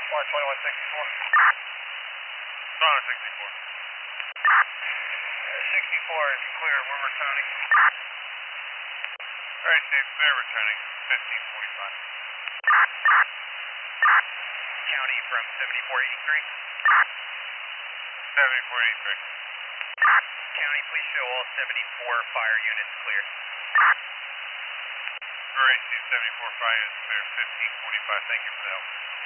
Line 2164. Solid 64. 64 is clear, we're returning. Alright, Dave, clear, returning 1545. County from 7483. 7483. County, please show all 74 fire units clear. RAC 74 fire units clear 1545. Thank you for the help.